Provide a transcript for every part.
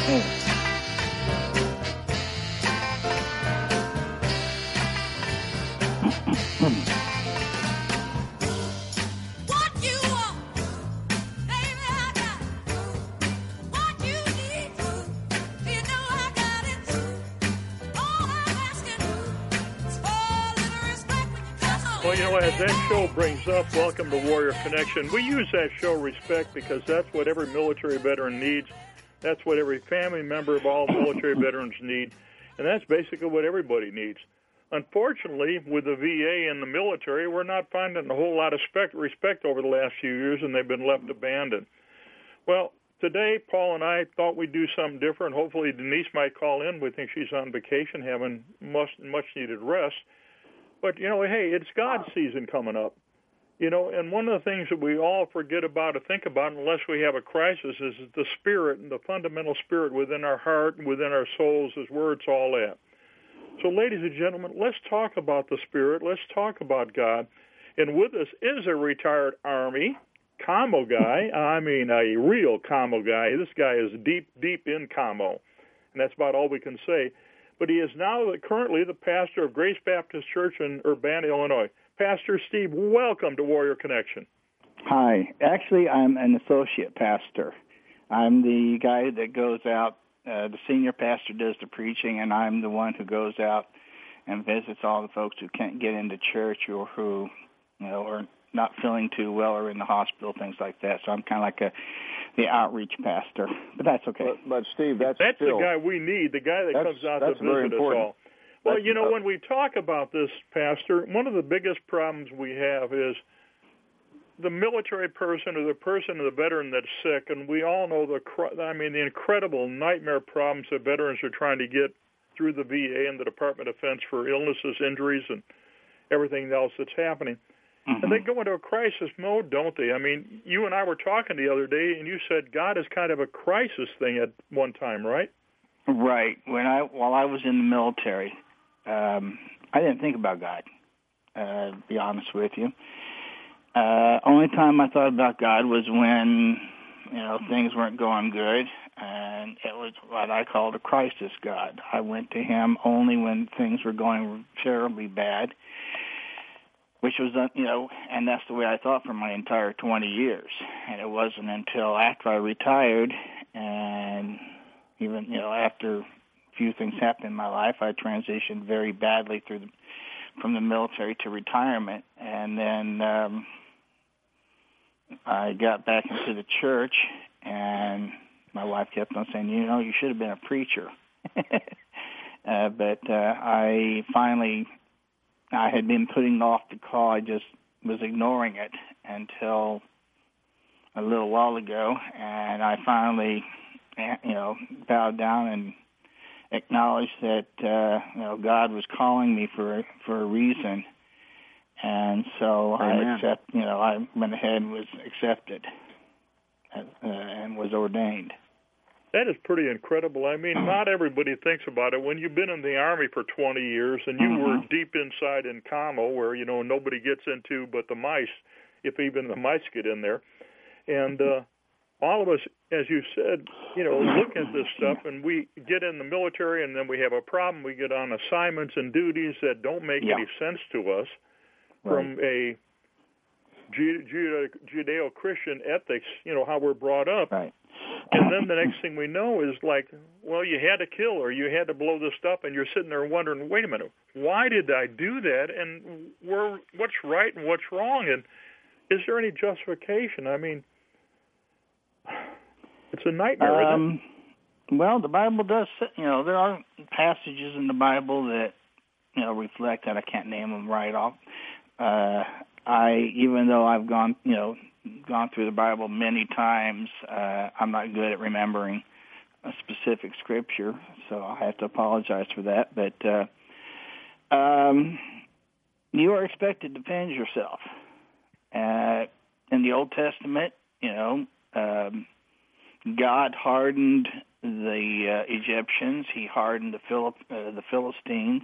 Well, you know, as that show brings up Welcome to Warrior Connection, we use that show Respect because that's what every military veteran needs. That's what every family member of all military veterans need. And that's basically what everybody needs. Unfortunately, with the VA and the military, we're not finding a whole lot of respect over the last few years, and they've been left abandoned. Well, today, Paul and I thought we'd do something different. Hopefully, Denise might call in. We think she's on vacation, having much-needed rest. But, you know, hey, it's God's season coming up. You know, and one of the things that we all forget about or think about unless we have a crisis is the spirit and the fundamental spirit within our heart and within our souls is where it's all at. So, ladies and gentlemen, let's talk about the spirit. Let's talk about God. And with us is a retired Army commo guy. I mean, a real commo guy. This guy is deep, deep in commo. And that's about all we can say. But he is now currently the pastor of Grace Baptist Church in Urbana, Illinois. Pastor Steve, welcome to Warrior Connection. Hi. Actually, I'm an associate pastor. I'm the guy that goes out. The senior pastor does the preaching, and I'm the one who goes out and visits all the folks who can't get into church or who, you know, are not feeling too well or in the hospital, things like that. So I'm kind of like the outreach pastor, but that's okay. But Steve, that's still, the guy we need, the guy that comes out to visit us all. Well, you know, when we talk about this, Pastor, one of the biggest problems we have is the military person or the person or the veteran that's sick, and we all know the incredible nightmare problems that veterans are trying to get through the VA and the Department of Defense for illnesses, injuries, and everything else that's happening. Mm-hmm. And they go into a crisis mode, don't they? I mean, you and I were talking the other day, and you said God is kind of a crisis thing at one time, right? Right. While I was in the military, I didn't think about God, to be honest with you. Only time I thought about God was when, you know, things weren't going good, and it was what I called a crisis God. I went to Him only when things were going terribly bad, which was, you know, and that's the way I thought for my entire 20 years. And it wasn't until after I retired and even, you know, after a few things happened in my life, I transitioned very badly from the military to retirement. And then I got back into the church, and my wife kept on saying, you know, you should have been a preacher. But I had been putting off the call. I just was ignoring it until a little while ago, and I finally, you know, bowed down and acknowledged that, you know, God was calling me for a reason, and so Amen. I went ahead and was accepted and was ordained. That is pretty incredible. I mean, not everybody thinks about it. When you've been in the Army for 20 years and you were deep inside in commo where, you know, nobody gets into but the mice, if even the mice get in there. And all of us, as you said, you know, look at this stuff, and we get in the military, and then we have a problem. We get on assignments and duties that don't make any sense to us from a Judeo-Christian ethics, you know, how we're brought up. Right. And then the next thing we know is like, well, you had to kill or you had to blow this stuff, and you're sitting there wondering, wait a minute, why did I do that? And what's right and what's wrong? And is there any justification? I mean, it's a nightmare, isn't it? Well, the Bible does, you know, there are passages in the Bible that, you know, reflect that. I can't name them right off. Even though I've gone through the Bible many times, I'm not good at remembering a specific scripture, so I have to apologize for that. But you are expected to defend yourself. In the Old Testament, you know, God hardened the Egyptians. He hardened the Philistines.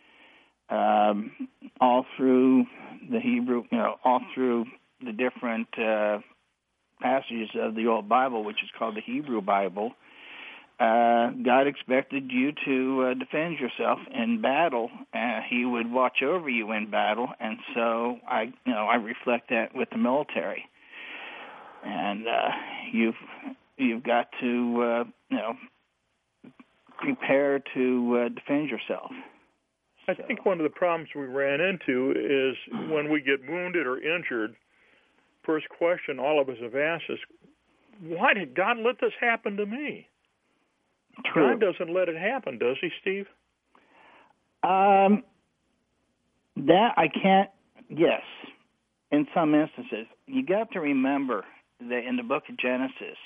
All through the Hebrew, you know, all through the different passages of the Old Bible, which is called the Hebrew Bible, God expected you to defend yourself in battle. He would watch over you in battle, and so I reflect that with the military. And you've got to prepare to defend yourself. I think one of the problems we ran into is when we get wounded or injured, first question all of us have asked is, why did God let this happen to me? True. God doesn't let it happen, does he, Steve? That I can't, yes, in some instances. You got to remember that in the book of Genesis,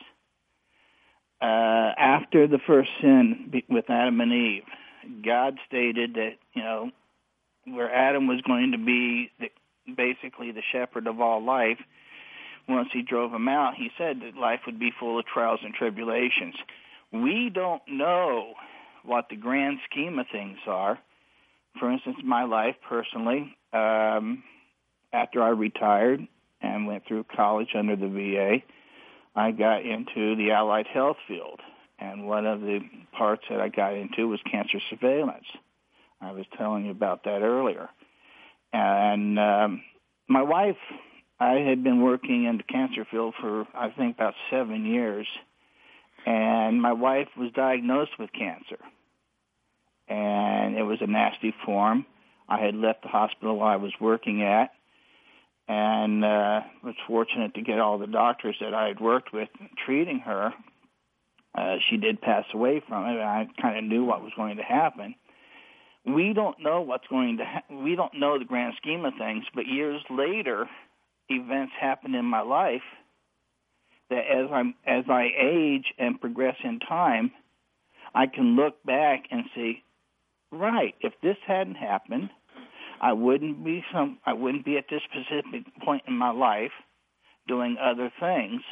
after the first sin with Adam and Eve, God stated that, where Adam was going to be basically the shepherd of all life, once he drove him out, he said that life would be full of trials and tribulations. We don't know what the grand scheme of things are. For instance, my life personally, after I retired and went through college under the VA, I got into the allied health field. And one of the parts that I got into was cancer surveillance. I was telling you about that earlier. And my wife, I had been working in the cancer field for, I think, about 7 years. And my wife was diagnosed with cancer. And it was a nasty form. I had left the hospital I was working at and was fortunate to get all the doctors that I had worked with treating her. She did pass away from it, and I kind of knew what was going to happen. We don't know what's going to we don't know the grand scheme of things, but years later, events happen in my life that as I age and progress in time, I can look back and say, right, if this hadn't happened, I wouldn't be at this specific point in my life doing other things.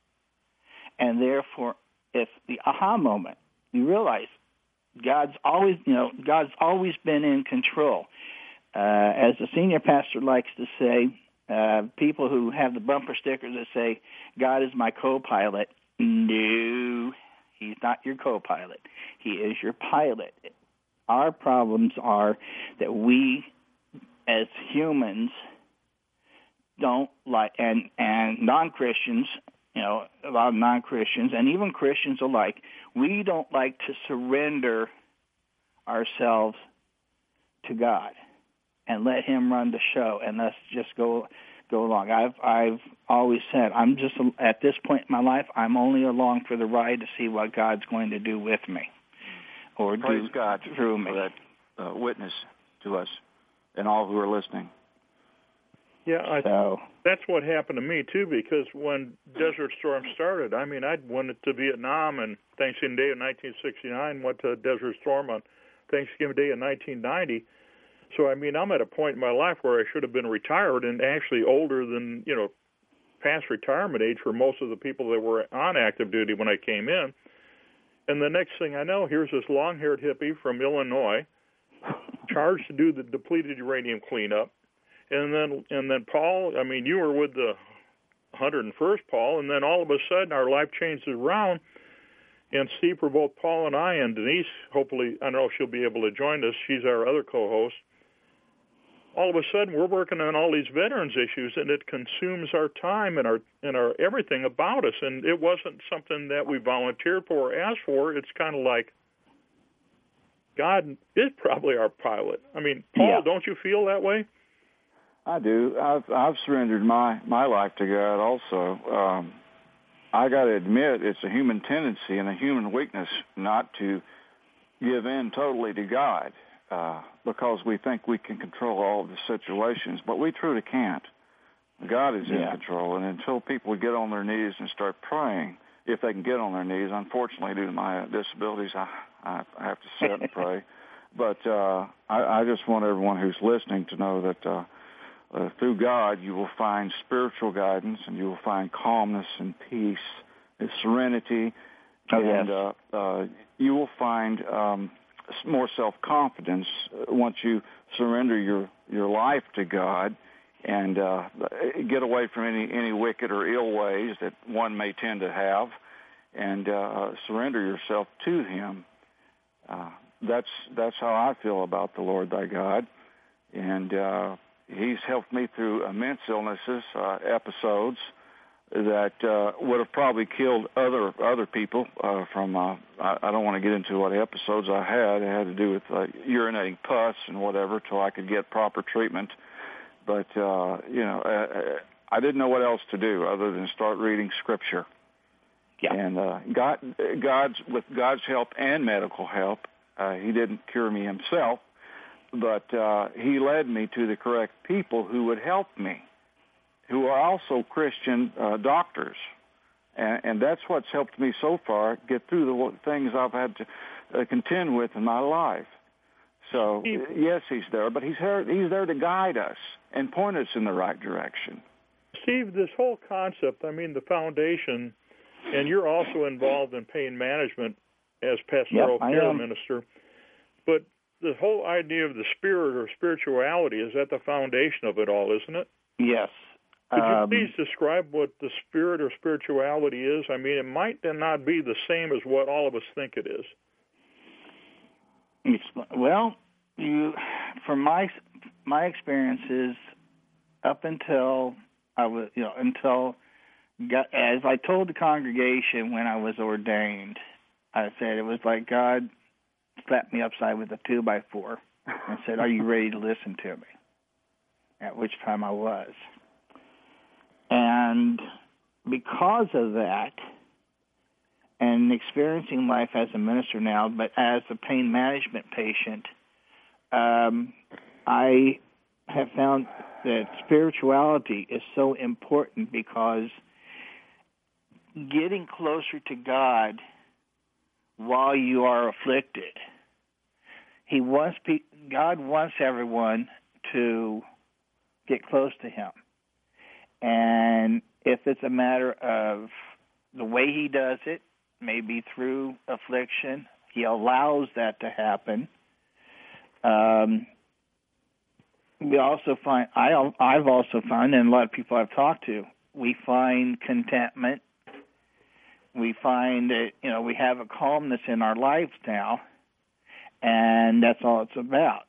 And therefore, if the aha moment, you realize God's always been in control. As the senior pastor likes to say, people who have the bumper stickers that say, God is my co-pilot, no, he's not your co-pilot. He is your pilot. Our problems are that we, as humans, don't like, and non-Christians, a lot of non-Christians, and even Christians alike, we don't like to surrender ourselves to God and let him run the show, and let's just go along. I've always said, I'm just, at this point in my life, I'm only along for the ride to see what God's going to do with me or Praise do God through me. For that witness to us and all who are listening. Yeah, that's what happened to me, too, because when Desert Storm started, I'd went to Vietnam on Thanksgiving Day of 1969, went to Desert Storm on Thanksgiving Day of 1990. So, I'm at a point in my life where I should have been retired and actually older than, past retirement age for most of the people that were on active duty when I came in. And the next thing I know, here's this long-haired hippie from Illinois charged to do the depleted uranium cleanup. And then Paul, you were with the 101st, Paul, and then all of a sudden our life changes around. And Steve, for both Paul and I, and Denise, hopefully, I know she'll be able to join us. She's our other co-host. All of a sudden, we're working on all these veterans issues, and it consumes our time and our everything about us. And it wasn't something that we volunteered for or asked for. It's kind of like God is probably our pilot. Paul, yeah. Don't you feel that way? I do. I've surrendered my life to God also. I got to admit, it's a human tendency and a human weakness not to give in totally to God because we think we can control all of the situations, but we truly can't. God is in control, and until people get on their knees and start praying, if they can get on their knees, unfortunately, due to my disabilities, I have to sit and pray. But I just want everyone who's listening to know that through God, you will find spiritual guidance, and you will find calmness and peace and serenity, and you will find more self-confidence once you surrender your life to God and get away from any wicked or ill ways that one may tend to have, and surrender yourself to Him. That's how I feel about the Lord thy God, and He's helped me through immense illnesses, episodes that would have probably killed other people from, I don't want to get into what episodes I had. It had to do with urinating pus and whatever till I could get proper treatment. But, I didn't know what else to do other than start reading Scripture. Yeah. And with God's help and medical help, He didn't cure me Himself, but He led me to the correct people who would help me, who are also Christian doctors. And that's what's helped me so far get through the things I've had to contend with in my life. So, yes, He's there, but He's there to guide us and point us in the right direction. Steve, this whole concept, the foundation, and you're also involved in pain management as pastoral care minister, but the whole idea of the spirit or spirituality is at the foundation of it all, isn't it? Yes. Could you please describe what the spirit or spirituality is? It might not be the same as what all of us think it is. Well, from my experiences, up until I was, until God, as I told the congregation when I was ordained, I said it was like God slapped me upside with a 2x4 and said, "Are you ready to listen to me?" At which time I was. And because of that, and experiencing life as a minister now, but as a pain management patient, I have found that spirituality is so important because getting closer to God while you are afflicted, God wants everyone to get close to Him. And if it's a matter of the way He does it, maybe through affliction, He allows that to happen. We also find, I've also found, and a lot of people I've talked to, we find contentment. We find that, we have a calmness in our lives now, and that's all it's about.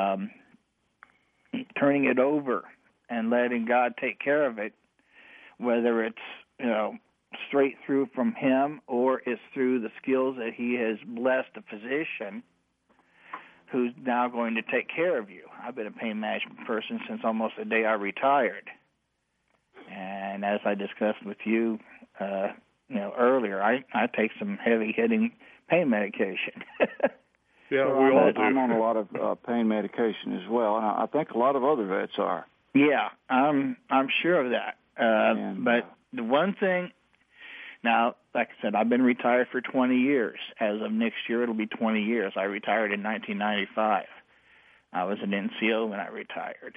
Turning it over and letting God take care of it, whether it's, straight through from Him or it's through the skills that He has blessed a physician who's now going to take care of you. I've been a pain management person since almost the day I retired. And as I discussed with you, earlier, I take some heavy-hitting pain medication. Yeah, we all do. I'm on a lot of pain medication as well, and I think a lot of other vets are. Yeah, I'm sure of that. But the one thing, now, like I said, I've been retired for 20 years. As of next year, it'll be 20 years. I retired in 1995. I was an NCO when I retired,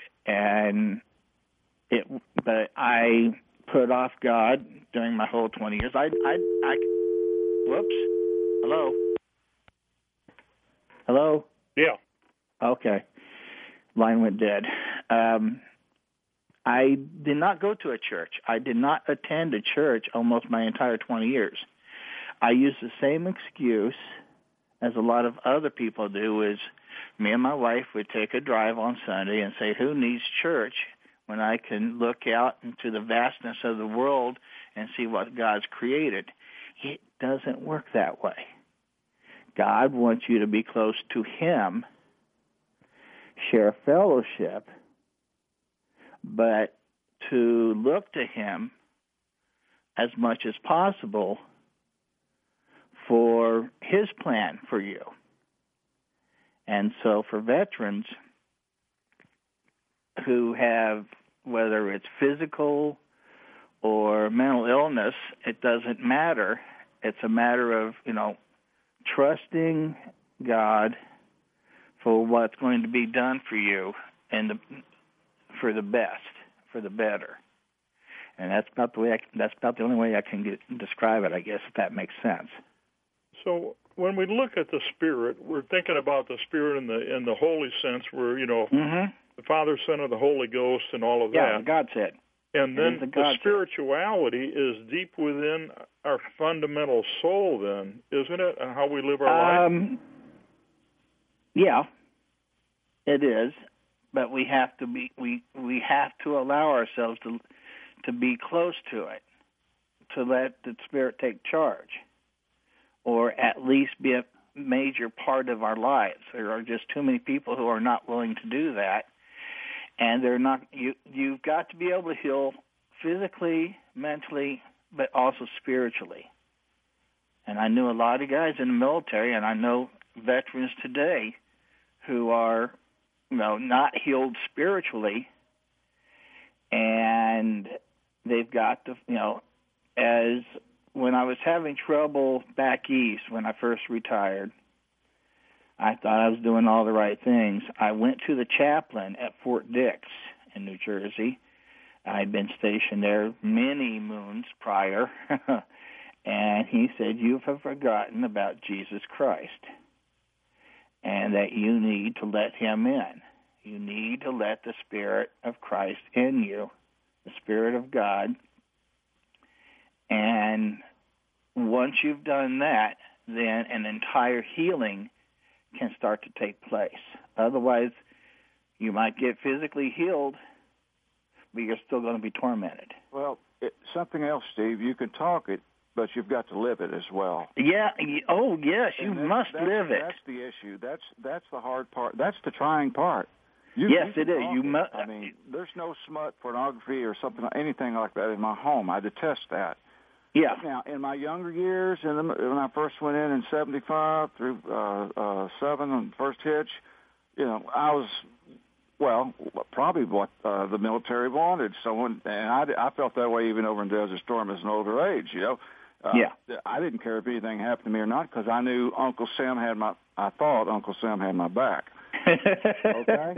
but I put off God during my whole 20 years. Whoops. Hello? Yeah. Okay. Line went dead. I did not go to a church. I did not attend a church almost my entire 20 years. I used the same excuse as a lot of other people do, is me and my wife would take a drive on Sunday and say, who needs church when I can look out into the vastness of the world and see what God's created? It doesn't work that way. God wants you to be close to Him, share fellowship, but to look to Him as much as possible for His plan for you. And so for veterans who have, whether it's physical or mental illness, it doesn't matter. It's a matter of, trusting God for what's going to be done for you and for the best, for the better. And that's about the only way I can describe it, I guess, if that makes sense. So when we look at the Spirit, we're thinking about the Spirit in the holy sense, where the Father, Son, and the Holy Ghost, and all of that. Yeah, God said. And then the spirituality is deep within our fundamental soul, then, isn't it? And how we live our life? Yeah, it is. But we have to we have to allow ourselves to be close to it, to let the Spirit take charge, or at least be a major part of our lives. There are just too many people who are not willing to do that. And they're not. You've got to be able to heal physically, mentally, but also spiritually. And I knew a lot of guys in the military, and I know veterans today who are, not healed spiritually, and they've got to, as when I was having trouble back east when I first retired, I thought I was doing all the right things. I went to the chaplain at Fort Dix in New Jersey. I'd been stationed there many moons prior, and he said, "You have forgotten about Jesus Christ, and that you need to let him in. You need to let the Spirit of Christ in you, the Spirit of God, and once you've done that, then an entire healing can start to take place. Otherwise, you might get physically healed, but you're still going to be tormented." Well, something else, Steve. You can talk it, but you've got to live it as well. Yeah. Oh, yes. You must live it. That's the issue. That's the hard part. That's the trying part. Yes, it is. You must. I mean, there's no smut, pornography, or something, anything like that in my home. I detest that. Yeah. Now, in my younger years, when I first went in '75 through '7 on the first hitch, I was, probably what the military wanted. And I felt that way even over in Desert Storm as an older age. I didn't care if anything happened to me or not because I knew Uncle Sam I thought Uncle Sam had my back. Okay.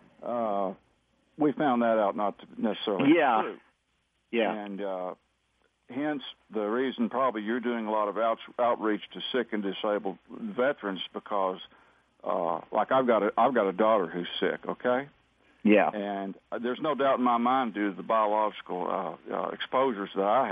We found that out not to necessarily true. Yeah. And hence the reason probably you're doing a lot of outreach to sick and disabled veterans because, I've got a daughter who's sick. Okay. Yeah. And there's no doubt in my mind due to the biological exposures that I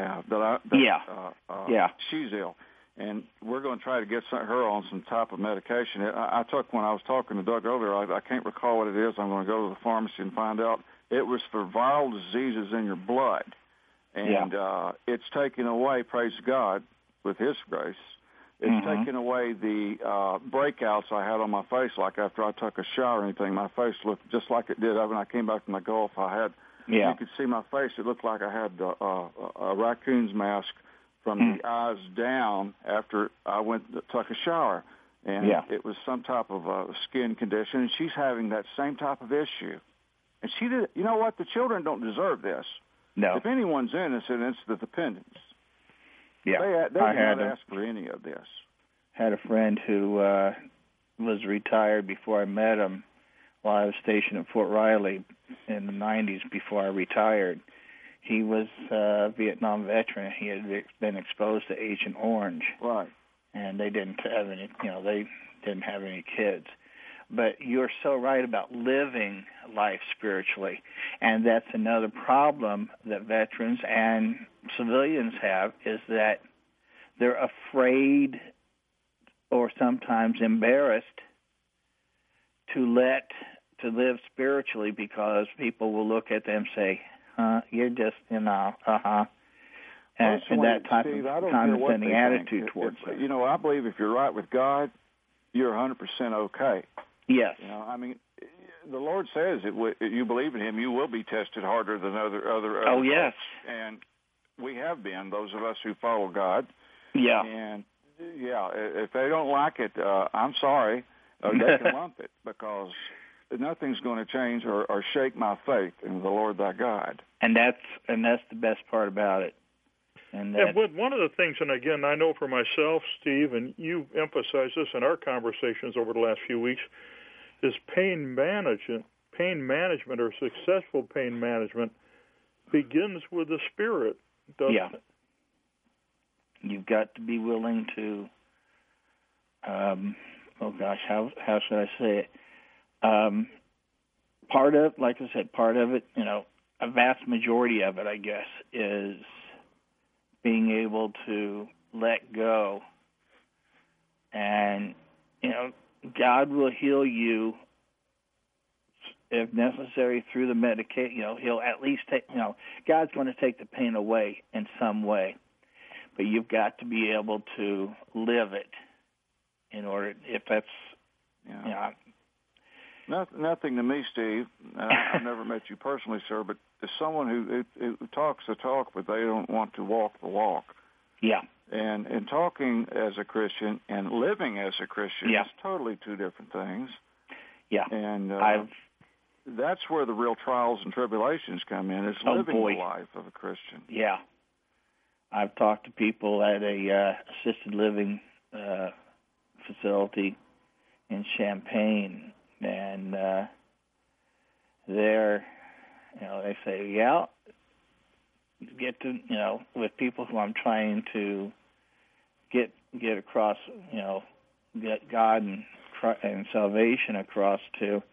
have she's ill. And we're going to try to get her on some type of medication. I took when I was talking to Doug earlier, I can't recall what it is. I'm going to go to the pharmacy and find out. It was for viral diseases in your blood. And it's taken away, praise God, with His grace, it's taken away the breakouts I had on my face, like after I took a shower or anything. My face looked just like it did when I came back from the Gulf. You could see my face. It looked like I had a raccoon's mask from the eyes down after I took a shower. And it was some type of skin condition, and she's having that same type of issue. And she did. You know what? The children don't deserve this. No. If anyone's innocent, it's the dependents. Yeah. They did not ask for any of this. Had a friend who was retired before I met him while I was stationed at Fort Riley in the 90s before I retired. He was a Vietnam veteran. He had been exposed to Agent Orange. Right. And they didn't have any, they didn't have any kids. But you're so right about living life spiritually. And that's another problem that veterans and civilians have is that they're afraid or sometimes embarrassed to live spiritually because people will look at them and say, you're just, and that type Steve, of condescending attitude towards them. I believe if you're right with God, you're 100% okay. Yes. The Lord says you believe in Him, you will be tested harder than other. Oh, yes. And we have been, those of us who follow God. Yeah. And, if they don't like it, I'm sorry. They can lump it because nothing's going to change or shake my faith in the Lord thy God. And that's the best part about it. And one of the things, and again, I know for myself, Steve, and you emphasized this in our conversations over the last few weeks, is pain management. Pain management or successful pain management begins with the Spirit, doesn't it? You've got to be willing to, how should I say it? Part of it, a vast majority of it, I guess, is being able to let go. And, God will heal you if necessary through the medication. He'll at least take, God's going to take the pain away in some way. But you've got to be able to live it in order, if that's, Nothing to me, Steve. I've never met you personally, sir, but as someone who talks the talk, but they don't want to walk the walk. Yeah. And talking as a Christian and living as a Christian is totally two different things. Yeah. And that's where the real trials and tribulations come in, is living the life of a Christian. Yeah. I've talked to people at a assisted living facility in Champaign, and they're, they say, get to, with people who I'm trying to get across, get God and salvation across to,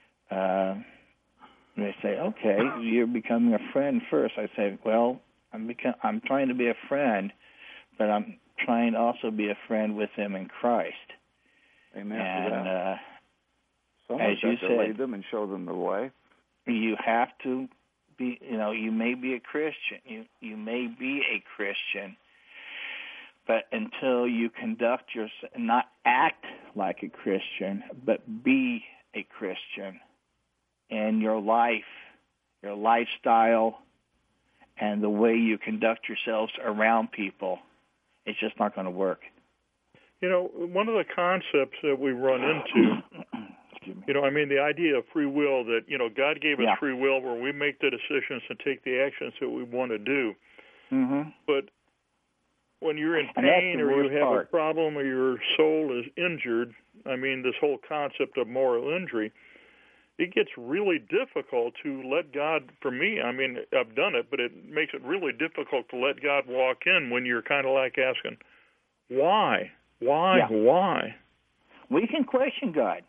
they say, okay, you're becoming a friend first. I say, well, I'm trying to be a friend, but I'm trying to also be a friend with them in Christ. Amen. And as you said, lead them and show them the way. You have to be, you may be a Christian. You may be a Christian, but until you conduct yourself, not act like a Christian, but be a Christian, and your life, your lifestyle, and the way you conduct yourselves around people, it's just not going to work. One of the concepts that we run into, the idea of free will, that, God gave us free will where we make the decisions and take the actions that we want to do. Mm-hmm. But when you're in pain or you have a problem or your soul is injured, this whole concept of moral injury, it gets really difficult to let God, for me, I've done it, but it makes it really difficult to let God walk in when you're kind of like asking, why? Why? We can question God.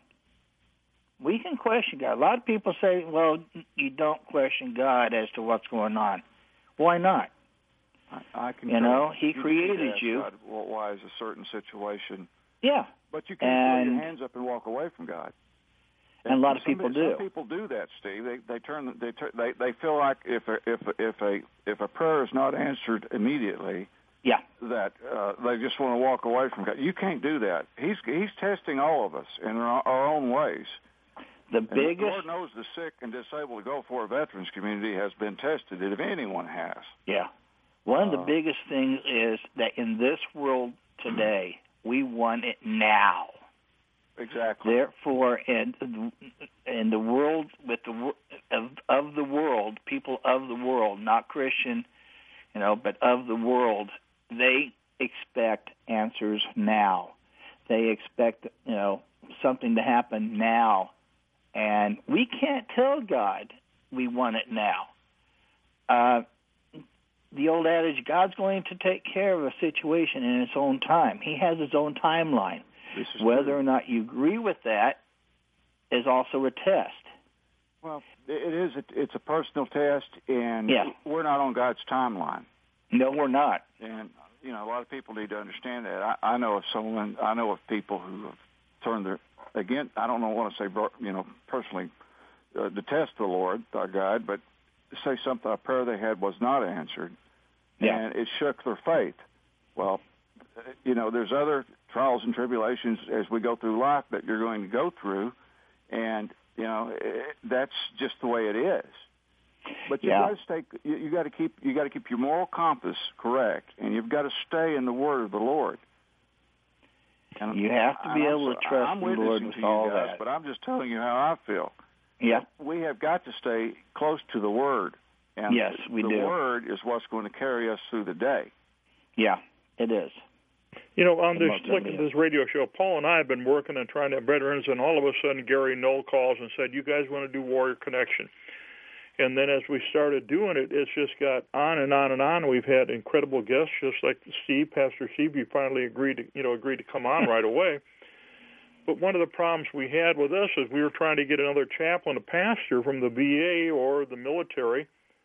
A lot of people say, well, you don't question God as to what's going on. Why not? I can He created you. God, why is a certain situation? Yeah. But you can throw your hands up and walk away from God. And a lot of people do. Some people do that, Steve. They feel like if a prayer is not answered immediedely, that they just want to walk away from God. You can't do that. He's testing all of us in our own ways. The Lord knows the sick and disabled Gulf War veterans community has been tested, if anyone has. Yeah. One of the biggest things is that in this world today, we want it now. Exactly. Therefore, in the world of the world, people of the world, not Christian, but of the world, they expect answers now. They expect, something to happen now, and we can't tell God we want it now. The old adage, God's going to take care of a situation in His own time. He has His own timeline. Whether or not you agree with that is also a test. Well, it is. It's a personal test, and we're not on God's timeline. No, we're not. And a lot of people need to understand that. I know of people who have turned their again. I don't want to say personally detest the Lord, our God, but say something a prayer they had was not answered, and it shook their faith. Well, there's other trials and tribulations as we go through life that you're going to go through, and that's just the way it is. But you got to stay. You got to keep your moral compass correct, and you've got to stay in the Word of the Lord. And you have to be able to trust the Lord with all that. But I'm just telling you how I feel. Yeah, we have got to stay close to the Word. And yes, we do. The Word is what's going to carry us through the day. Yeah, it is. On this radio show, Paul and I have been working and trying to have veterans, and all of a sudden Gary Knoll calls and said, you guys want to do Warrior Connection. And then as we started doing it, it's just got on and on and on. We've had incredible guests, just like Steve, Pastor Steve. You finally agreed to come on right away. But one of the problems we had with us is we were trying to get another chaplain, a pastor from the VA or the military,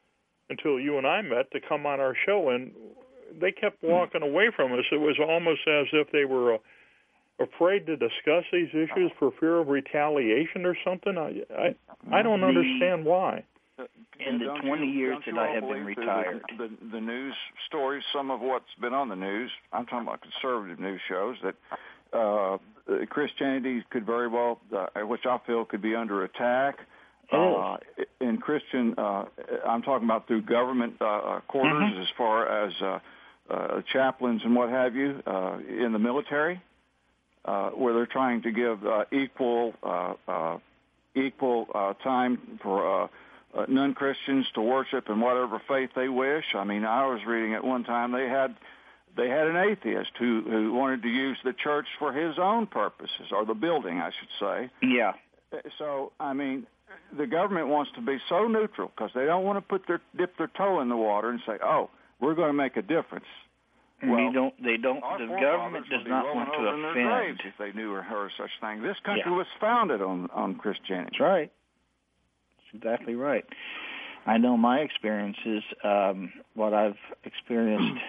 until you and I met to come on our show, and they kept walking away from us. It was almost as if they were afraid to discuss these issues for fear of retaliation or something. I don't understand why. In the 20 years that I have been retired, the news stories, some of what's been on the news, I'm talking about conservative news shows, that Christianity could very well, which I feel could be under attack. In Christian, I'm talking about through government quarters, as far as chaplains and what have you, in the military, where they're trying to give equal time for non-Christians to worship in whatever faith they wish. I mean, I was reading at one time they had an atheist who wanted to use the church for his own purposes, or the building, I should say. Yeah. So, I mean, the government wants to be so neutral because they don't want to dip their toe in the water and say, "Oh, we're going to make a difference." Well, they don't. The government does not want to offend. If they knew or heard such thing, this country was founded on Christianity. That's right. That's exactly right. I know my experiences. What I've experienced,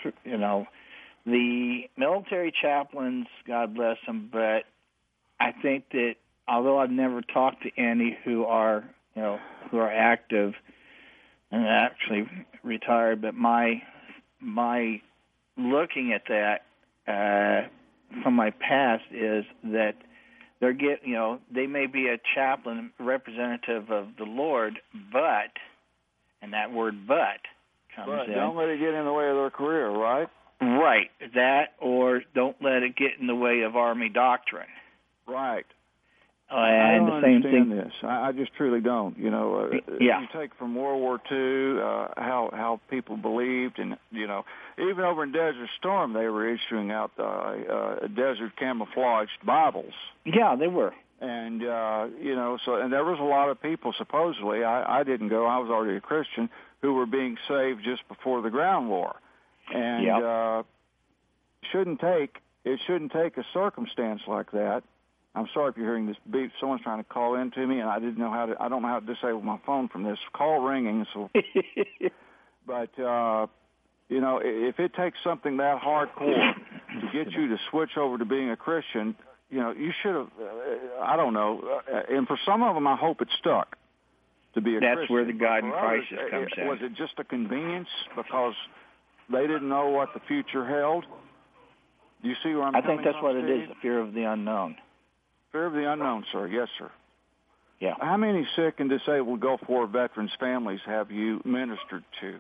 the military chaplains, God bless them, but I think that although I've never talked to any who are active and actually retired, but my looking at that from my past is that they may be a chaplain representative of the Lord, but, and that word "but" comes in. Don't let it get in the way of their career, right? Right, that, or don't let it get in the way of Army doctrine. Right. And I don't the same understand thing. this. I just truly don't. Yeah. You take from World War II how people believed, and even over in Desert Storm they were issuing out desert camouflaged Bibles. Yeah, they were. And and there was a lot of people supposedly. I didn't go. I was already a Christian, who were being saved just before the ground war, and it shouldn't take a circumstance like that. I'm sorry if you're hearing this beep. Someone's trying to call in to me, and I don't know how to disable my phone from this call ringing. So, but if it takes something that hardcore to get you to switch over to being a Christian, you should have. I don't know. And for some of them, I hope it stuck to be a Christian. That's where the God in crisis comes in. Was it just a convenience because they didn't know what the future held? Do you see where I'm coming from? I think that's what it is, the fear of the unknown. Fear of the unknown, sir. Yes, sir. Yeah. How many sick and disabled Gulf War veterans' families have you ministered to?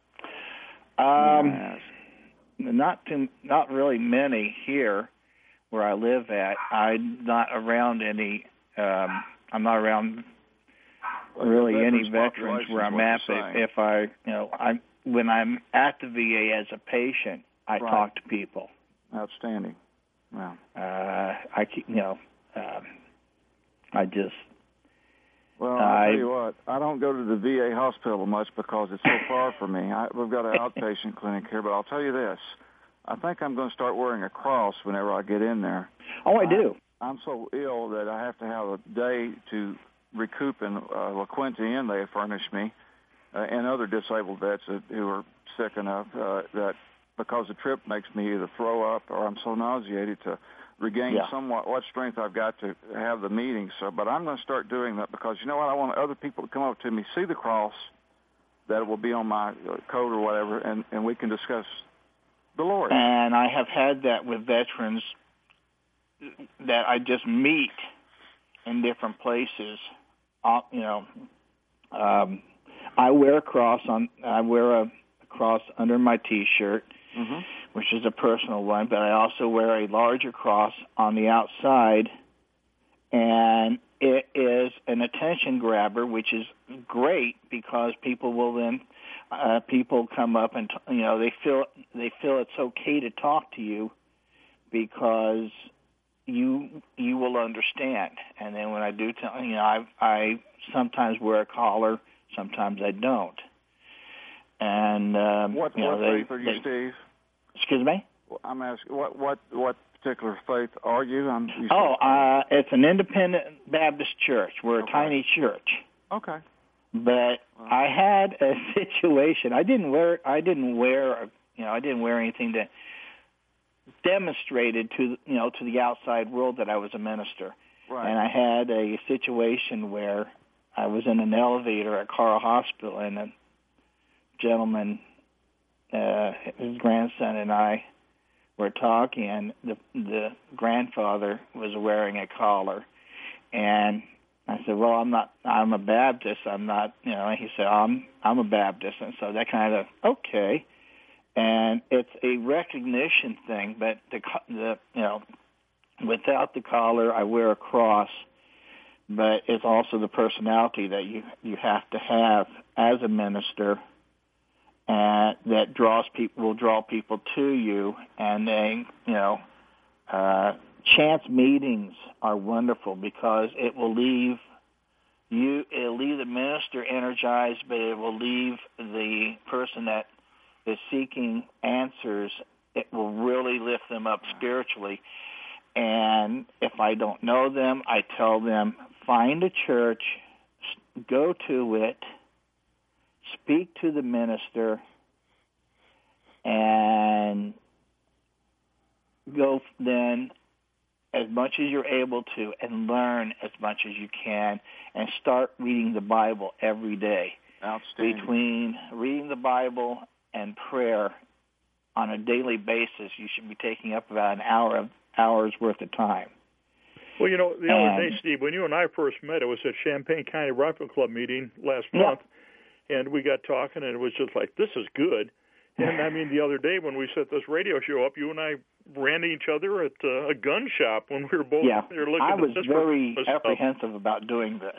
Not really many here where I live at. I'm not around any. I'm not around really any veterans where I'm at. But when I'm at the VA as a patient, I talk to people. Outstanding. Wow. Well, I'll tell you what, I don't go to the VA hospital much because it's so far from me. We've got an outpatient clinic here, but I'll tell you this. I think I'm going to start wearing a cross whenever I get in there. Oh, I do. I'm so ill that I have to have a day to recoup in La Quinta Inn they furnish me, and other disabled vets who are sick enough that because the trip makes me either throw up or I'm so nauseated to regain somewhat what strength I've got to have the meeting. But I'm going to start doing that because you know what? I want other people to come up to me, see the cross, that it will be on my coat or whatever, and we can discuss the Lord. And I have had that with veterans that I just meet in different places. I wear a cross under my T-shirt. Mm-hmm. Which is a personal one, but I also wear a larger cross on the outside, and it is an attention grabber, which is great because people will then people come up and they feel it's okay to talk to you because you will understand. And then when I do, I sometimes wear a collar, sometimes I don't. And what faith are you, Steve? Excuse me? I'm asking, what particular faith are you? It's an independent Baptist church. We're a tiny church. Okay. But I had a situation. I didn't wear anything that demonstrated to the outside world that I was a minister. Right. And I had a situation where I was in an elevator at Carl Hospital, and a gentleman, his grandson, and I were talking, and the grandfather was wearing a collar, and I said, "Well, I'm a Baptist. I'm not, He said, "I'm a Baptist," and so that kind of okay. And it's a recognition thing, but without the collar, I wear a cross. But it's also the personality that you have to have as a minister, and that will draw people to you. And they, chance meetings are wonderful because it will leave the minister energized, but it will leave the person that is seeking answers. It will really lift them up spiritually. And if I don't know them, I tell them, find a church, go to it, speak to the minister, and go then as much as you're able to and learn as much as you can, and start reading the Bible every day. Outstanding. Between reading the Bible and prayer on a daily basis, you should be taking up about an hour's worth of time. Well, the other day, Steve, when you and I first met, it was at Champaign County Rifle Club meeting last month, and we got talking, and it was just like, this is good. And, the other day when we set this radio show up, you and I ran into each other at a gun shop when we were both there looking at this. I was very apprehensive about doing this.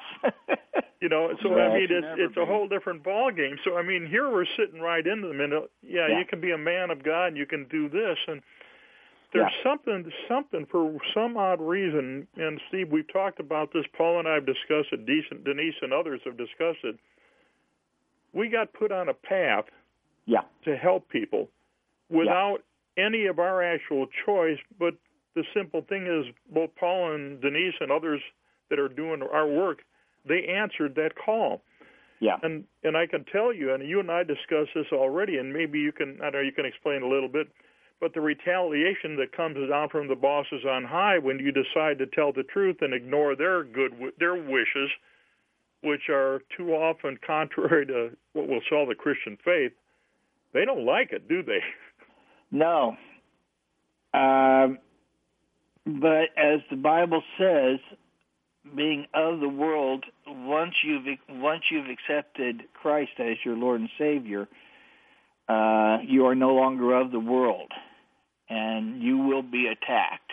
It's a whole different ball game. So, here we're sitting right in the middle. Yeah, you can be a man of God, and you can do this, and there's something for some odd reason, and Steve, we've talked about this. Paul and I have discussed it. Denise and others have discussed it. We got put on a path to help people without any of our actual choice, but the simple thing is both Paul and Denise and others that are doing our work, they answered that call. Yeah. And I can tell you, and you and I discussed this already, and maybe you can explain a little bit, but the retaliation that comes down from the bosses on high when you decide to tell the truth and ignore their wishes, which are too often contrary to what will sell the Christian faith, they don't like it, do they? No. But as the Bible says, being of the world, once you've accepted Christ as your Lord and Savior, you are no longer of the world, and you will be attacked.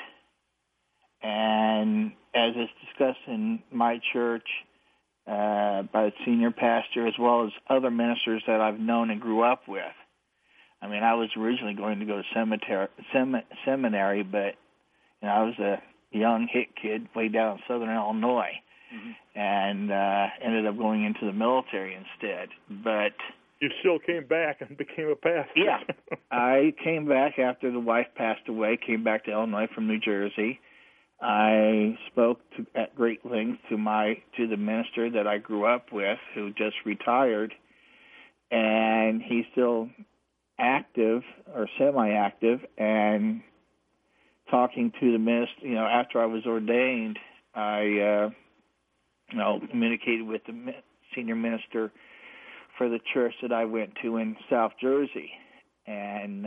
And as is discussed in my church by the senior pastor, as well as other ministers that I've known and grew up with. I was originally going to go to seminary, but I was a young hick kid way down in southern Illinois, and ended up going into the military instead. But you still came back and became a pastor. Yeah. I came back after the wife passed away, came back to Illinois from New Jersey. I spoke at great length to the minister that I grew up with, who just retired, and he's still active or semi-active, and talking to the minister, after I was ordained, I communicated with the senior minister for the church that I went to in South Jersey, and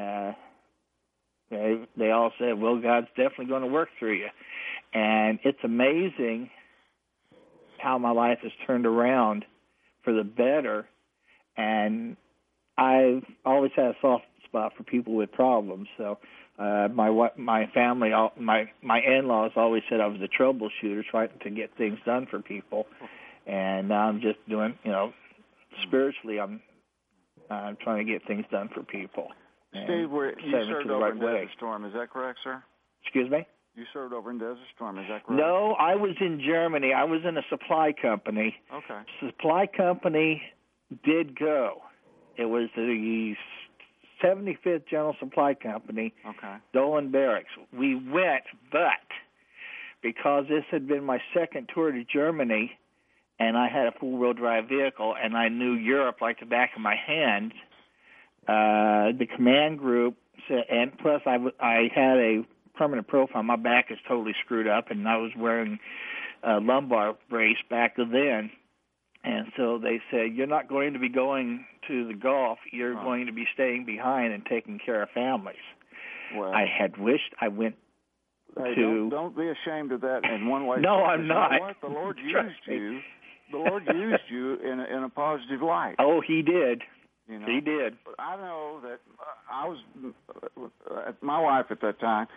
they all said, well, God's definitely going to work through you. And it's amazing how my life has turned around for the better, and I've always had a soft spot for people with problems. So my family, my in-laws always said I was a troubleshooter, trying to get things done for people, and now I'm just doing, spiritually, I'm trying to get things done for people. Steve, you served over in Desert Storm, is that correct, sir? Excuse me? You served over in Desert Storm, is that correct? No, I was in Germany. I was in a supply company. Okay. Supply company did go. It was the 75th General Supply Company, Dolan Barracks. We went, but because this had been my second tour to Germany, and I had a four-wheel drive vehicle, and I knew Europe like the back of my hand. The command group said, and plus I had a permanent profile. My back is totally screwed up, and I was wearing a lumbar brace back then. And so they said, you're not going to be going to the Gulf. You're going to be staying behind and taking care of families. Well, I had wished I went to... Don't be ashamed of that in one way. No, I'm not. You know what? The Lord used you. The Lord used you in a positive light. Oh, He did. You know? He did. I know that I was my wife at that time.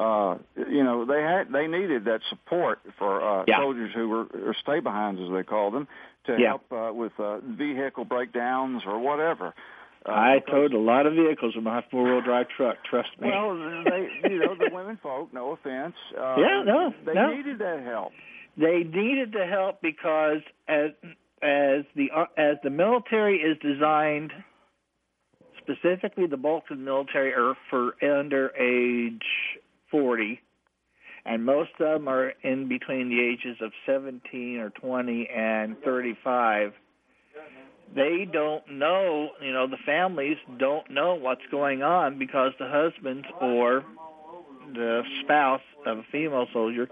They needed that support for soldiers who were or stay-behinds, as they call them, to help with vehicle breakdowns or whatever. I towed a lot of vehicles in my four-wheel drive truck. Trust me. Well, the women folk. No offense. They needed that help. They needed the help because as the military is designed, specifically the bulk of the military are for under age 40, and most of them are in between the ages of 17 or 20 and 35. They don't know, the families don't know what's going on because the husband or the spouse of a female soldier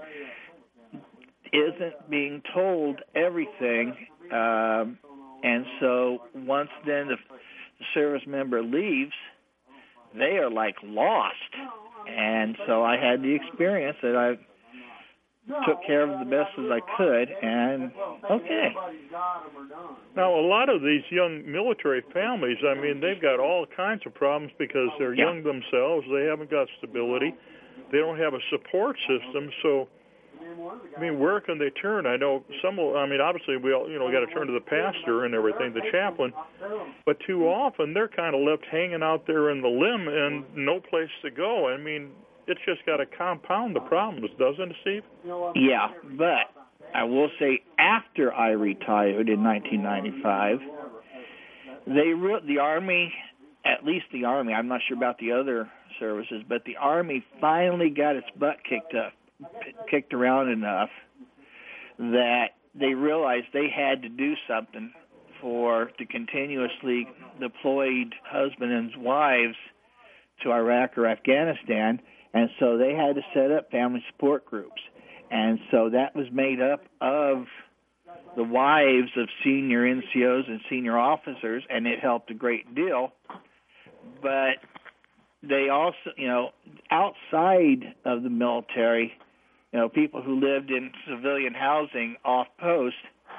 isn't being told everything. And so once then the service member leaves, they are like lost. And so I had the experience that I took care of the best as I could, and okay. Now, a lot of these young military families, I mean, they've got all kinds of problems because they're young themselves. They haven't got stability. They don't have a support system. So, I mean, where can they turn? I know obviously we all, got to turn to the pastor and everything, the chaplain. But too often they're kind of left hanging out there in the limb and no place to go. I mean, it's just got to compound the problems, doesn't it, Steve? Yeah, but I will say after I retired in 1995, the Army, at least the Army, I'm not sure about the other services, but the Army finally got its butt kicked around enough that they realized they had to do something for the continuously deployed husband and wives to Iraq or Afghanistan. And so they had to set up family support groups. And so that was made up of the wives of senior NCOs and senior officers, and it helped a great deal. But they also, outside of the military, people who lived in civilian housing off post,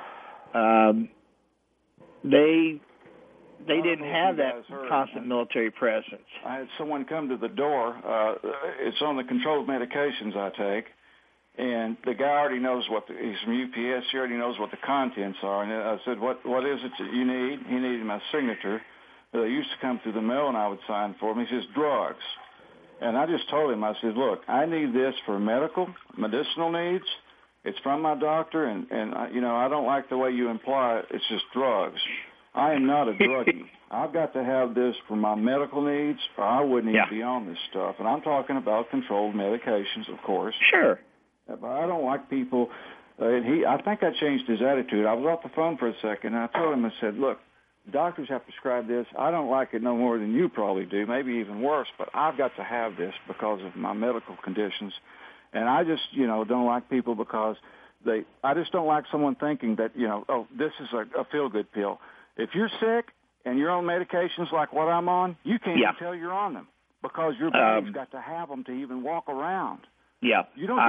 they didn't have that constant military presence. I had someone come to the door. It's on the controlled medications I take, and the guy already knows he's from UPS. He already knows what the contents are. And I said, "What is it that you need?" He needed my signature. They used to come through the mail, and I would sign for him. He says, "Drugs." And I just told him, I said, "Look, I need this for medicinal needs. It's from my doctor, and I don't like the way you imply it. It's just drugs. I am not a druggie. I've got to have this for my medical needs, or I wouldn't even be on this stuff." And I'm talking about controlled medications, of course. Sure. But I don't like people. I think I changed his attitude. I was off the phone for a second, and I told him, I said, "Look, doctors have prescribed this. I don't like it no more than you probably do, maybe even worse, but I've got to have this because of my medical conditions. And I just, don't like people because I just don't like someone thinking that, this is a feel-good pill. If you're sick and you're on medications like what I'm on, you can't even tell you're on them because your body's got to have them to even walk around. Yeah, you don't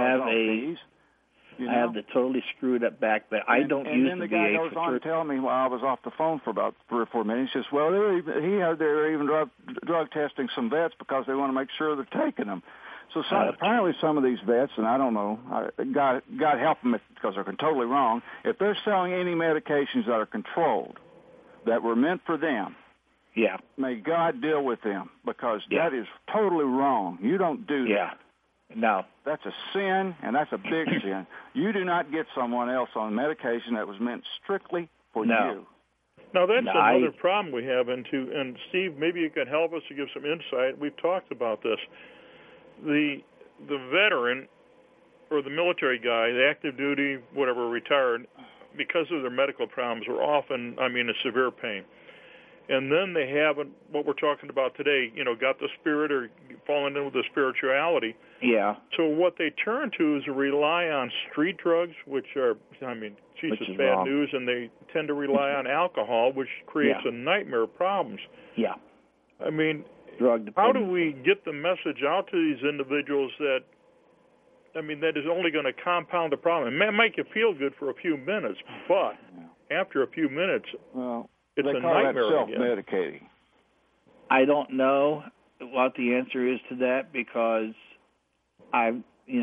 I have the totally screwed up back, but I don't use the VA. And then the guy goes on to tell me while I was off the phone for about 3 or 4 minutes, he says, "Well, they're even drug testing some vets because they want to make sure they're taking them." So apparently some of these vets, and I don't know, God help them because they're totally wrong, if they're selling any medications that are controlled, that were meant for them, may God deal with them because that is totally wrong. You don't do that. No. That's a sin, and that's a big sin. You do not get someone else on medication that was meant strictly for you. Now, that's another problem we have. And Steve, maybe you can help us to give some insight. We've talked about this. The veteran or the military guy, the active duty, whatever, retired, because of their medical problems, are often, in severe pain. And then they haven't, what we're talking about today, got the spirit or fallen in with the spirituality. Yeah. So what they turn to is to rely on street drugs, which are, Jesus, bad wrong. news, and they tend to rely on alcohol, which creates a nightmare of problems. Yeah. Drug how do we get the message out to these individuals that, that is only going to compound the problem? It may make you feel good for a few minutes, but after a few minutes, it's they a call nightmare that self-medicating. Again. I don't know what the answer is to that because I've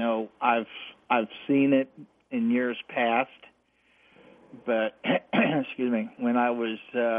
seen it in years past, but excuse me, when I was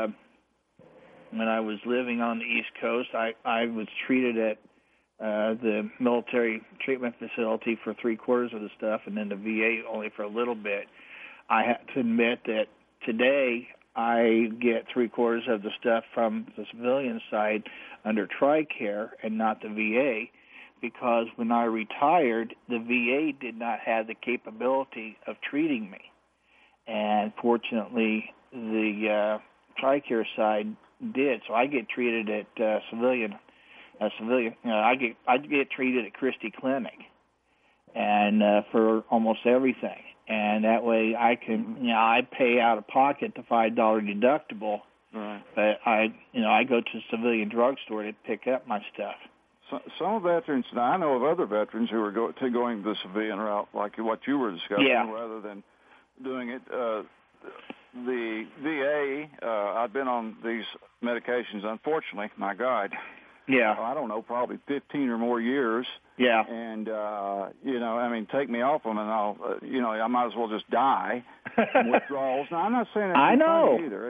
living on the East Coast, I was treated at the military treatment facility for 3/4 of the stuff, and then the VA only for a little bit. I have to admit that today I get 3/4 of the stuff from the civilian side under TRICARE and not the VA, because when I retired, the VA did not have the capability of treating me, and fortunately, the TRICARE side did. So I get treated at civilian. I get treated at Christie Clinic, and for almost everything. And that way I can, I pay out of pocket the $5 deductible, right. But I go to a civilian drugstore to pick up my stuff. Some veterans, now I know of other veterans who are going the civilian route, like what you were discussing, rather than doing it. The VA, I've been on these medications, unfortunately, my God. Yeah. I don't know, probably 15 or more years. Yeah. And, take me off them and I'll, I might as well just die from withdrawals. Now, I'm not saying it's funny either.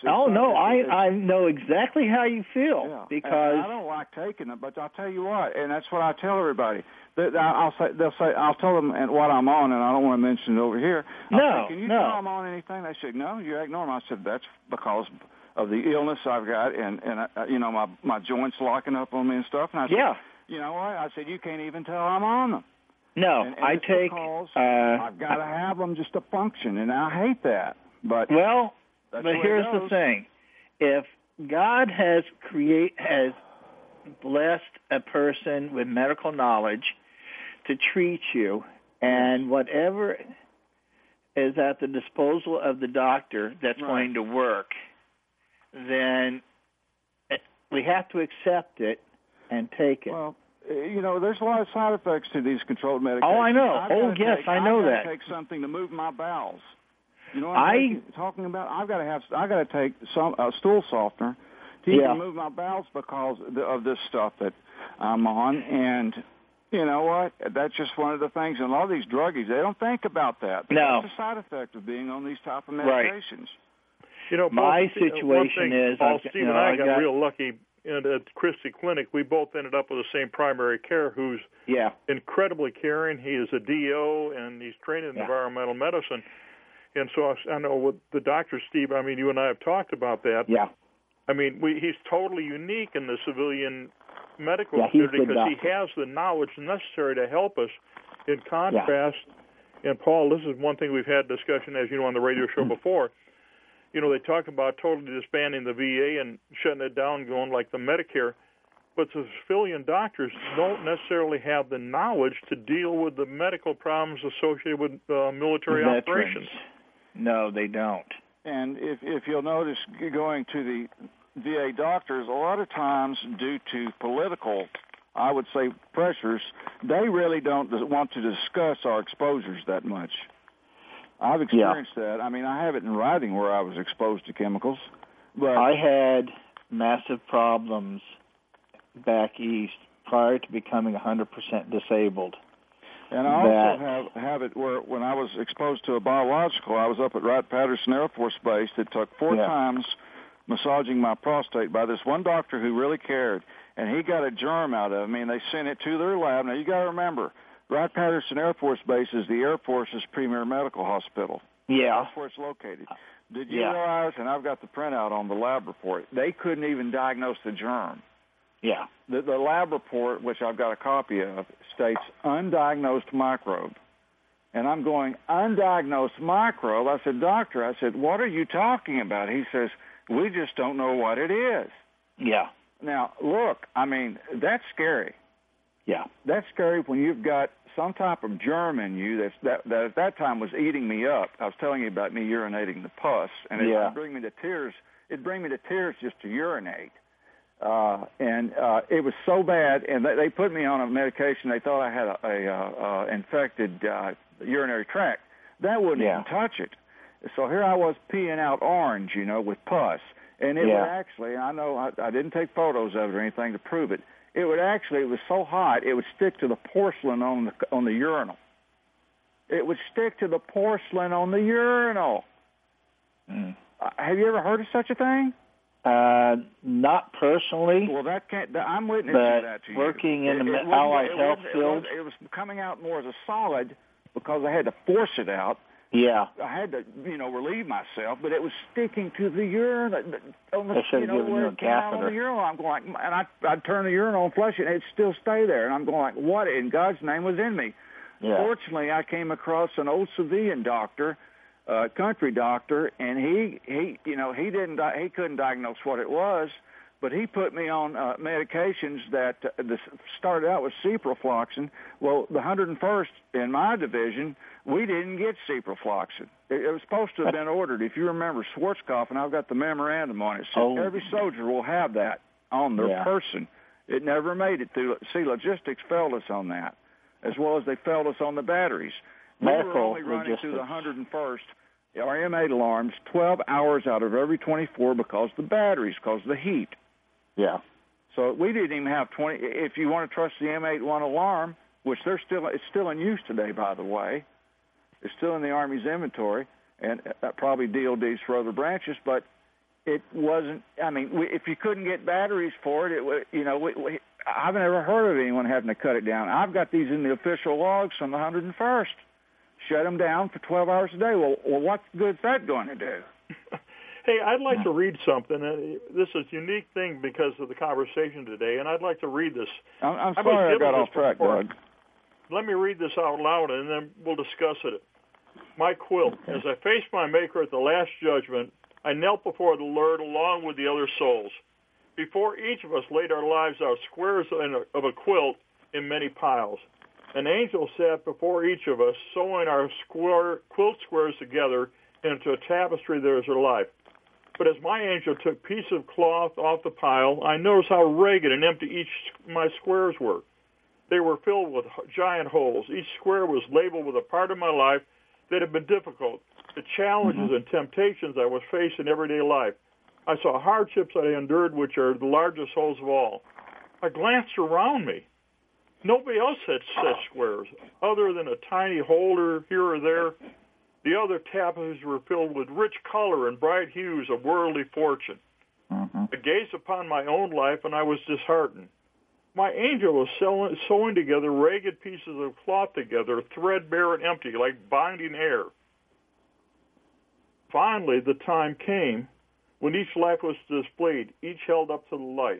I know exactly how you feel because and I don't like taking it, but I'll tell you what, and that's what I tell everybody. I'll tell them what I'm on, and I don't want to mention it over here. I'll say, can you tell I'm on anything? They said, no, you're ignoring me. I said, that's because of the illness I've got, and my joints locking up on me and stuff. And I said, you know what? I said, you can't even tell I'm on them. No, and I take. I've got to have them just to function, and I hate that. But here's the thing: if God has blessed a person with medical knowledge to treat you, and whatever is at the disposal of the doctor that's going to work, then we have to accept it and take it. Well, there's a lot of side effects to these controlled medications. Oh, I know. I know that. I've got to take something to move my bowels. You know what I'm talking about? I've got to take a stool softener to even move my bowels because of this stuff that I'm on. And you know what? That's just one of the things. And a lot of these druggies, they don't think about that. No. That's a side effect of being on these type of medications. Right. My situation is, Steve and I got real lucky. And at Christie Clinic, we both ended up with the same primary care, who's incredibly caring. He is a DO, and he's trained in environmental medicine. And so I know with the doctor, Steve, you and I have talked about that. Yeah. He's totally unique in the civilian medical community because he has the knowledge necessary to help us. In contrast, and Paul, this is one thing we've had discussion, as you know, on the radio show before. They talk about totally disbanding the VA and shutting it down, going like the Medicare, but the civilian doctors don't necessarily have the knowledge to deal with the medical problems associated with military operations. No, they don't. And if you'll notice, going to the VA doctors, a lot of times due to political, I would say, pressures, they really don't want to discuss our exposures that much. I've experienced that. I have it in writing where I was exposed to chemicals. But I had massive problems back east prior to becoming 100% disabled. And I also have it where when I was exposed to a biological, I was up at Wright-Patterson Air Force Base. It took 4 times massaging my prostate by this one doctor who really cared. And he got a germ out of me, and they sent it to their lab. Now, you got to remember, Wright-Patterson Air Force Base is the Air Force's premier medical hospital. Yeah. That's where it's located. Did you realize, and I've got the printout on the lab report, they couldn't even diagnose the germ. Yeah. The lab report, which I've got a copy of, states undiagnosed microbe. And I'm going, undiagnosed microbe. I said, doctor, I said, what are you talking about? He says, we just don't know what it is. Yeah. Now, look, I mean, that's scary. Yeah. That's scary when you've got some type of germ in you that at that time was eating me up. I was telling you about me urinating the pus, and it would bring me to tears. It'd bring me to tears just to urinate. And it was so bad, and they put me on a medication. They thought I had a infected urinary tract. That wouldn't even touch it. So here I was peeing out orange, with pus. And it would actually, I know I didn't take photos of it or anything to prove it, it was so hot, it would stick to the porcelain on the urinal. It would stick to the porcelain on the urinal. Mm. Have you ever heard of such a thing? Not personally. Well, I'm witnessing that to you. Working in the allied health field. It was coming out more as a solid because I had to force it out. Yeah. I had to, relieve myself, but it was sticking to the urinal. On the, where it came out on the urinal. I'm going, and I'd turn the urinal and flush it, and it'd still stay there. And I'm going, like, what in God's name was in me? Yeah. Fortunately, I came across an old civilian doctor, country doctor, and he couldn't diagnose what it was, but he put me on medications that started out with ciprofloxacin. Well, the 101st in my division, we didn't get ciprofloxacin. It was supposed to have been ordered. If you remember Schwarzkopf, and I've got the memorandum on it, so every soldier will have that on their person. It never made it through. See, logistics failed us on that, as well as they failed us on the batteries. We were only running through the 101st, our M8 alarms, 12 hours out of every 24 because the batteries, because the heat. Yeah. So we didn't even have 20. If you want to trust the M81 alarm, which it's still in use today, by the way. It's still in the Army's inventory, and probably DOD's for other branches, but it wasn't. I mean, if you couldn't get batteries for it, I've never heard of anyone having to cut it down. I've got these in the official logs from the 101st. Shut them down for 12 hours a day. Well, what good's that going to do? Hey, I'd like to read something. This is a unique thing because of the conversation today, and I'd like to read this. I'm sorry I got off track, Doug. Let me read this out loud, and then we'll discuss it. My quilt. As I faced my Maker at the Last Judgment, I knelt before the Lord along with the other souls. Before each of us laid our lives out squares of a quilt in many piles. An angel sat before each of us, sewing our quilt squares together into a tapestry that is our life. But as my angel took pieces of cloth off the pile, I noticed how ragged and empty my squares were. They were filled with giant holes. Each square was labeled with a part of my life that had been difficult, the challenges and temptations I was facing in everyday life. I saw hardships I endured, which are the largest holes of all. I glanced around me. Nobody else had such squares, other than a tiny hole here or there. The other tapestries were filled with rich color and bright hues of worldly fortune. I gazed upon my own life, and I was disheartened. My angel was sewing together ragged pieces of cloth together, threadbare and empty, like binding air. Finally, the time came when each life was displayed, each held up to the light.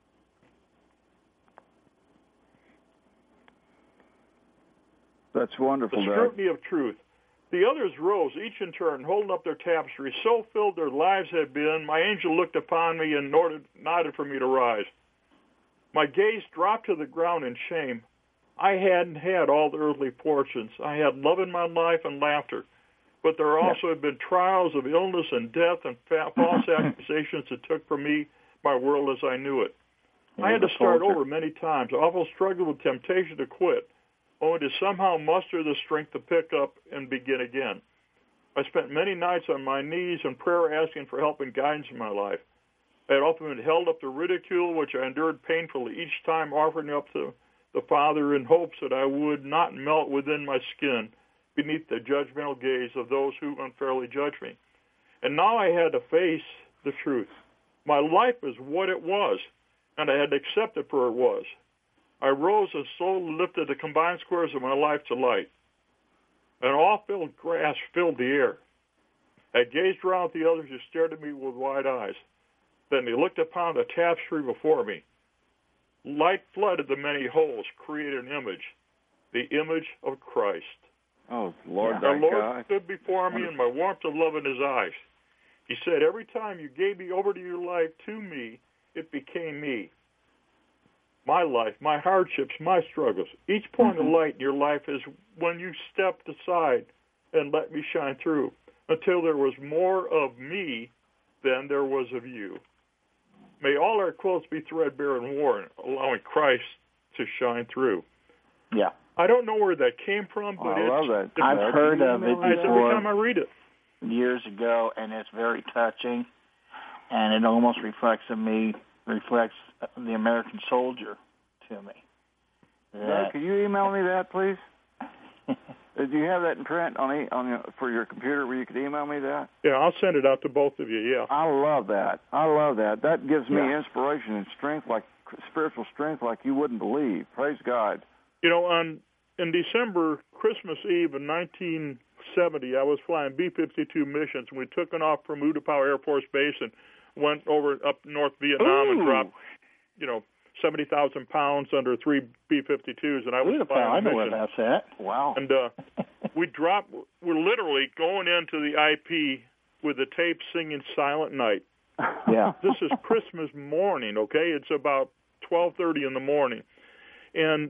That's wonderful, The scrutiny of truth. The others rose, each in turn, holding up their tapestry. So filled their lives had been, my angel looked upon me and nodded for me to rise. My gaze dropped to the ground in shame. I hadn't had all the earthly fortunes. I had love in my life and laughter. But there also had been trials of illness and death and false accusations that took from me my world as I knew it. I had to start over many times. I often struggled with temptation to quit, only to somehow muster the strength to pick up and begin again. I spent many nights on my knees in prayer asking for help and guidance in my life. I had often been held up to ridicule, which I endured painfully, each time offering up to the Father in hopes that I would not melt within my skin beneath the judgmental gaze of those who unfairly judge me. And now I had to face the truth. My life is what it was, and I had to accept it for it was. I rose and slowly lifted the combined squares of my life to light. An awe-filled grasp filled the air. I gazed around at the others who stared at me with wide eyes. Then they looked upon the tapestry before me. Light flooded the many holes, created an image, the image of Christ. Oh, Lord, The thank Lord God. stood before me in my warmth of love in his eyes. He said, every time you gave me over to your life to me, it became me. My life, my hardships, my struggles. Each point of light in your life is when you stepped aside and let me shine through until there was more of me than there was of you. May all our quilts be threadbare and worn, allowing Christ to shine through. Yeah. I don't know where that came from, but I love that. I've heard of it every before time I read it. years ago, and it's very touching, and it almost reflects the American soldier to me. Doug, can you email me that, please? Do you have that in print for your computer where you could email me that? Yeah, I'll send it out to both of you, yeah. I love that. That gives me inspiration and strength, spiritual strength like you wouldn't believe. Praise God. You know, in December, Christmas Eve in 1970, I was flying B-52 missions, and we took off from Utapao Air Force Base and went over up North Vietnam and dropped, 70,000 pounds under 3 B-52s, and I was flying I a know mission. where that's at. Wow. And we're literally going into the IP with the tape singing Silent Night. Yeah. This is Christmas morning, okay? It's about 12:30 in the morning. And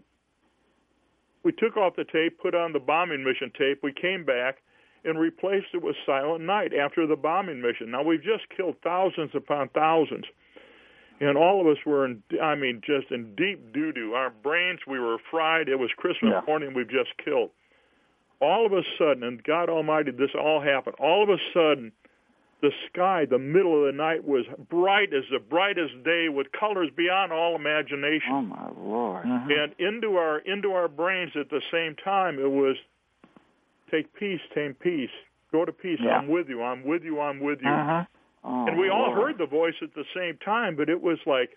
we took off the tape, put on the bombing mission tape. We came back and replaced it with Silent Night after the bombing mission. Now, we've just killed thousands upon thousands. And all of us were just in deep doo-doo. Our brains, we were fried. It was Christmas morning we've just killed. All of a sudden, and God Almighty, this all happened. All of a sudden, the sky, the middle of the night, was bright as the brightest day with colors beyond all imagination. Oh, my Lord. Mm-hmm. And into our brains at the same time, it was, take peace, tame peace. Go to peace. Yeah. I'm with you. I'm with you. I'm with you. Uh-huh. Oh, And we all Lord. heard the voice at the same time, but it was like,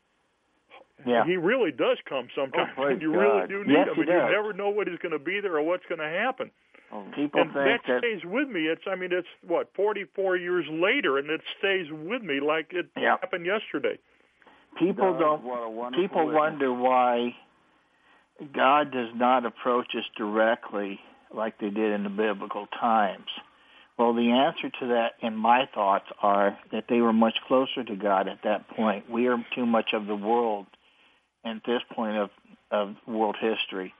he really does come sometimes. Oh, praise and you really God. do need Yes, him. he And you does. never know what is going to be there or what's going to happen. Oh, People And think that stays with me. It's 44 years later, and it stays with me like it happened yesterday. people Doug, what a wonderful people witness. wonder why God does not approach us directly like they did in the biblical times. Well, the answer to that, in my thoughts, are that they were much closer to God at that point. We are too much of the world at this point of world history.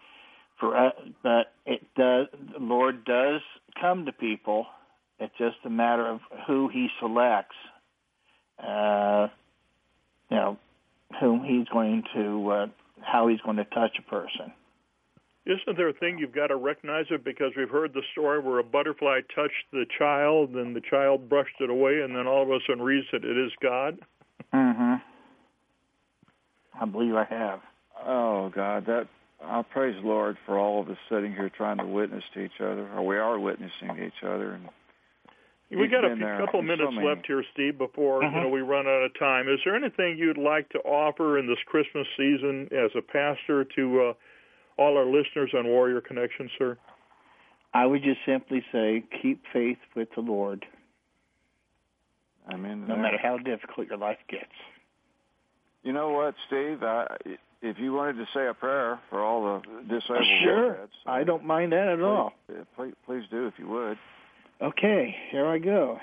But the Lord does come to people. It's just a matter of who He selects. Whom He's going to, how He's going to touch a person. Isn't there a thing you've got to recognize it? Because we've heard the story where a butterfly touched the child, and the child brushed it away, and then all of a sudden reads that it is God. Mm-hmm. I believe I have. Oh, God, I praise the Lord for all of us sitting here trying to witness to each other, or we are witnessing to each other. And we got a couple so minutes many. left here, Steve, before we run out of time. Is there anything you'd like to offer in this Christmas season as a pastor to all our listeners on Warrior Connection, sir? I would just simply say, keep faith with the Lord. Amen. No matter how difficult your life gets. You know what, Steve? If you wanted to say a prayer for all the disabled Sure. vets, I don't mind that at all. Please do if you would. Okay, here I go.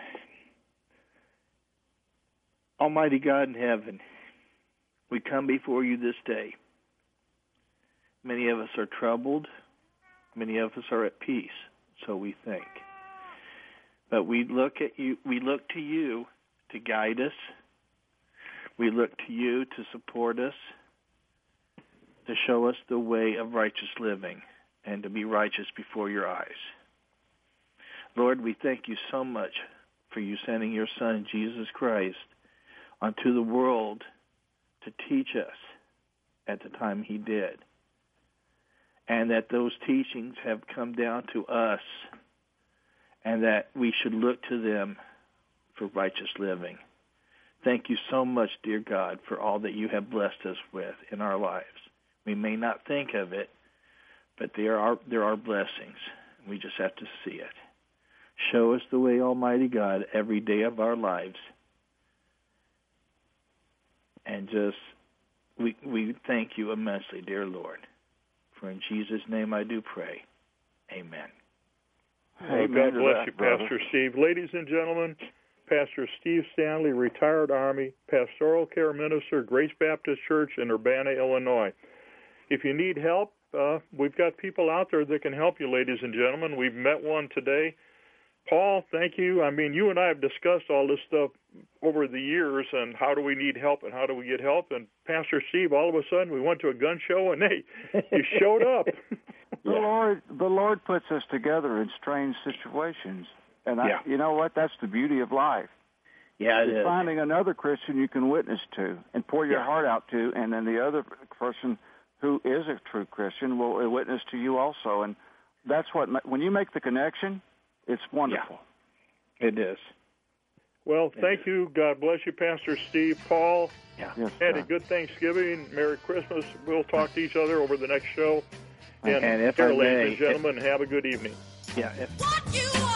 Almighty God in heaven, we come before you this day. Many of us are troubled. Many of us are at peace, so we think. But we look at you. We look to you to guide us. We look to you to support us, to show us the way of righteous living, and to be righteous before your eyes. Lord, we thank you so much for you sending your Son, Jesus Christ, onto the world to teach us at the time he did. And that those teachings have come down to us, and that we should look to them for righteous living. Thank you so much, dear God, for all that you have blessed us with in our lives. We may not think of it, but there are blessings. We just have to see it. Show us the way, Almighty God, every day of our lives. And we thank you immensely, dear Lord. For in Jesus' name I do pray. Amen. God bless you, Pastor Steve. Ladies and gentlemen, Pastor Steve Stanley, retired Army, pastoral care minister, Grace Baptist Church in Urbana, Illinois. If you need help, we've got people out there that can help you, ladies and gentlemen. We've met one today. Paul, thank you. I mean, you and I have discussed all this stuff over the years, and how do we need help and how do we get help? And Pastor Steve, all of a sudden, we went to a gun show, and hey, you showed up. The Lord puts us together in strange situations. And you know what? That's the beauty of life. Yeah, it is. Finding another Christian you can witness to and pour your heart out to, and then the other person who is a true Christian will witness to you also. And that's what, when you make the connection, it's wonderful. Yeah, it is. Well, thank you. God bless you, Pastor Steve. Paul, yes, had a good Thanksgiving. Merry Christmas. We'll talk to each other over the next show. And if I may, ladies and gentlemen, have a good evening. Yeah.